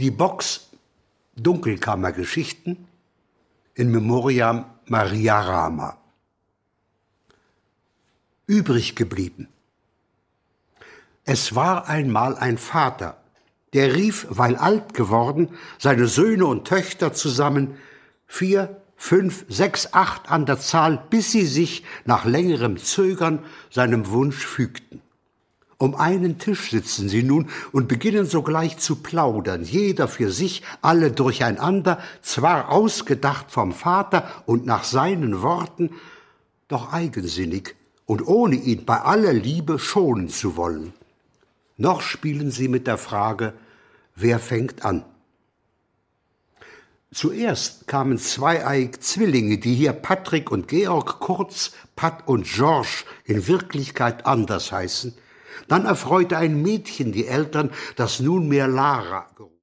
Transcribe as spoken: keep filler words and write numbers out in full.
Die Box Dunkelkammergeschichten in Memoriam Maria Rama. Übrig geblieben. Es war einmal ein Vater, der rief, weil alt geworden, seine Söhne und Töchter zusammen, vier, fünf, sechs, acht an der Zahl, bis sie sich nach längerem Zögern seinem Wunsch fügten. Um einen Tisch sitzen sie nun und beginnen sogleich zu plaudern, jeder für sich, alle durcheinander, zwar ausgedacht vom Vater und nach seinen Worten, doch eigensinnig und ohne ihn bei aller Liebe schonen zu wollen. Noch spielen sie mit der Frage, wer fängt an? Zuerst kamen zweieige Zwillinge, die hier Patrick und Georg, kurz Pat und George, in Wirklichkeit anders heißen. Dann erfreute ein Mädchen die Eltern, das nunmehr Lara